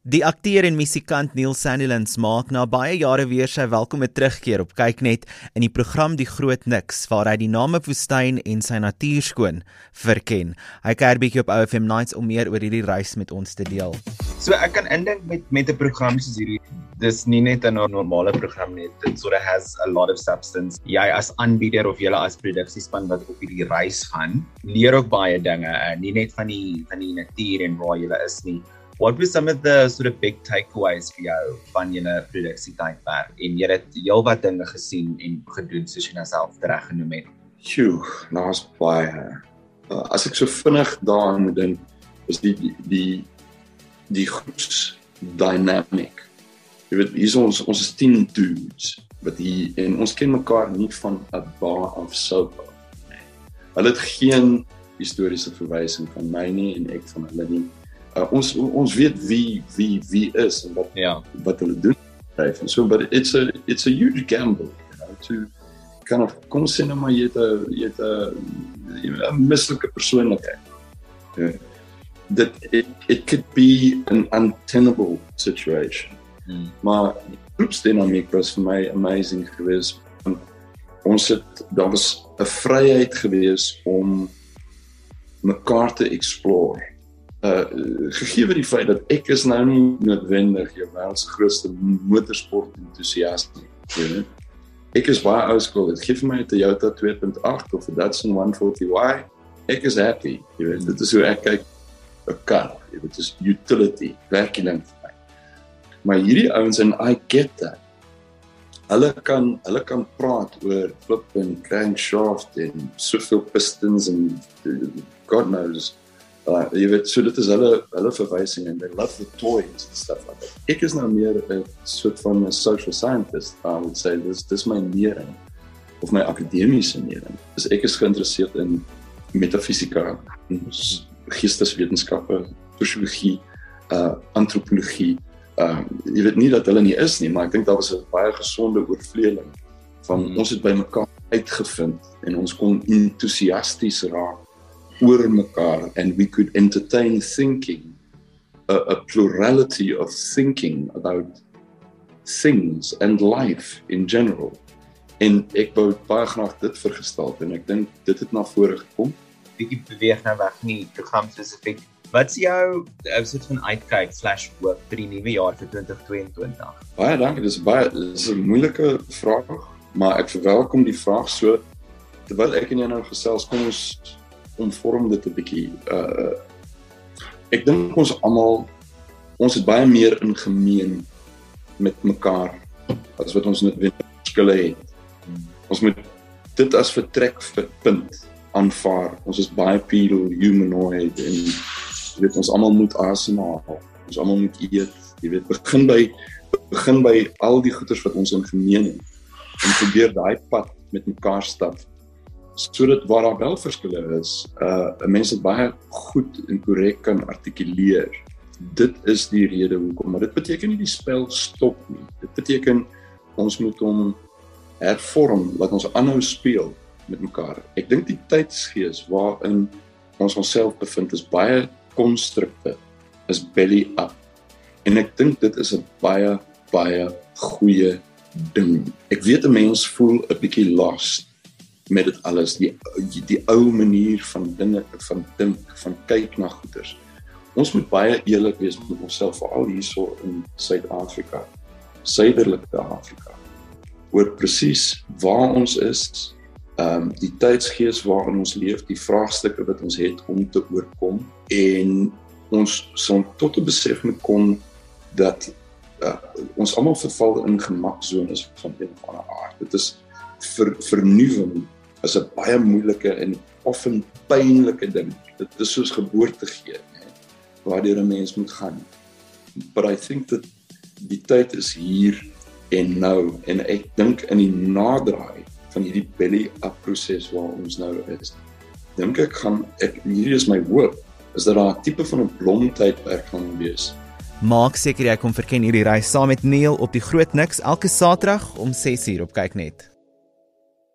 Die akteur en musikant Neil Sandilands maak na baie jare weer sy welkome terugkeer op Kyknet in die program Die Groot Niks, waar hy die name woestyn en sy natuurskoon verken. Hy kuier bietjie op OFM Nights om meer oor hierdie reis met ons te deel. So ek kan indink met 'n program soos hierdie, dis nie net 'n normale program nie, it sort of has a lot of substance. Jy as aanbieder of julle as produksiespan wat op hierdie reis gaan, leer ook baie dinge, nie net van die natuur en waar julle is nie. What were some of the sort of big takeaways vir jou van julle produksietydperk? En jy het heelwat dinge gesien en gedoen soos jy nou self reg genoem het. Daar's baie. As ek so vinnig daaraan moet dink, is die groepsdynamic. Jy weet, hier is ons is 10 dudes wat hier, en ons ken mekaar nie van 'n bar of soap. Hulle het geen historiese verwysing van my nie en ek van hulle nie. Ons weet wie is en wat hulle doen. And so, but it's a huge gamble, to kind of kom sê nou maar jy het 'n mislike persoonlikheid. That it could be an untenable situation. Maar die groepsdynamiek was vir my amazing geweest. Daar was 'n vryheid geweest om mekaar te explore. Gegee die feit dat ek is nou nie noodwendig jou wêreld se grootste motorsport entoesiast nie. Ek is baie oudskool. Dit gee vir my 'n Toyota 2.8 of 'n Datsun 140Y. Ek is happy, jy weet. Dit is hoe ek kyk 'n kar. Dit is utility, werk nie vir my. Maar hierdie ouens, en I get that. Hulle kan praat oor flip en crankshaft en soveel pistons en God knows. Jy weet, so dit is hulle verwysing en they love the toys and stuff like that. Ek is nou meer 'n soort van 'n social scientist, I would say. Dis my lering, of my akademiese lering. Ek is geïnteresseerd in metafisika, geesteswetenskappe, sosiologie, antropologie. Jy weet nie dat hulle nie is nie, maar ek dink daar was 'n baie gesonde oorvleeling van ons het by mekaar uitgevind en ons kon entoesiasties raak oor mekaar, and we could entertain thinking, a plurality of thinking about things and life in general. En ek wou baie graag dit vergestalte, en ek dink dit het na vore gekom. Bietjie beweeg nou weg nie, program spesifiek. Wat is jou soort van uitkyk / hoop vir die nuwe jaar vir 2022? Baie dankie, dis 'n moeilike vraag, maar ek verwelkom die vraag so, terwyl ek en jy nou gesels, kom ons omvorm dit 'n bietjie. Ek dink ons het baie meer in gemeen met mekaar as wat ons net verskille het. Ons moet dit as vertrekpunt aanvaar. Ons is bipedal, humanoid, en jy weet, ons almal moet asemhaal. Ons almal moet eet. Jy weet, begin by al die goeders wat ons in gemeen het en probeer daai pad met mekaar stap. Sodat waar daar wel verskille is, mense baie goed en korrek kan artikuleer. Dit is die rede hoekom, maar dit beteken nie die spel stop nie. Dit beteken ons moet hom hervorm, laat ons aanhou speel met mekaar. Ek dink die tydsgees waarin ons onsself bevind is baie konstrukte, is belly up. En ek dink dit is 'n baie goeie ding. Ek weet 'n mens voel 'n bietjie lost met dit alles, die ou manier van dinge, van dink, van kyk na goeders. Ons moet baie eerlik wees met onsself, veral hierso in Suid-Afrika, suiderlike Afrika, oor presies waar ons is, die tydsgees waarin ons leef, die vraagstukke wat ons het om te oorkom, en ons sal tot 'n besef moet kom dat ons almal verval in gemaksones van een of ander aard. Dit is vernuwing is 'n baie moeilike en often pynlike ding. Dit is soos geboorte gee, waardeur 'n mens moet gaan. But I think that die tyd is hier en nou, en ek dink in die naderdraai van hierdie belly up proses waar ons nou is, dink hierdie is my hoop, is dat daar 'n tipe van 'n blomtydperk gaan wees. Maak seker jy kom verken hierdie reis saam met Neil op Die Groot Niks elke Saterdag om 6:00 op Kyknet.